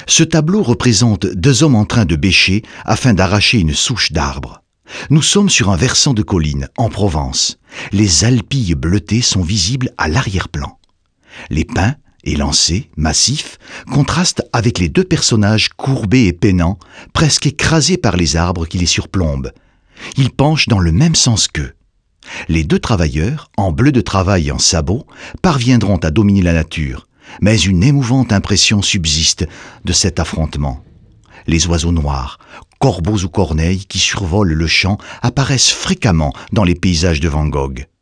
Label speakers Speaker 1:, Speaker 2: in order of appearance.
Speaker 1: Ce tableau représente deux hommes en train de bêcher afin d'arracher une souche d'arbre. Nous sommes sur un versant de colline, en Provence. Les alpilles bleutées sont visibles à l'arrière-plan. Les pins, élancés, massifs, contrastent avec les deux personnages courbés et peinants, presque écrasés par les arbres qui les surplombent. Ils penchent dans le même sens qu'eux. Les deux travailleurs, en bleu de travail et en sabots, parviendront à dominer la nature, mais une émouvante impression subsiste de cet affrontement. Les oiseaux noirs, corbeaux ou corneilles qui survolent le champ apparaissent fréquemment dans les paysages de Van Gogh.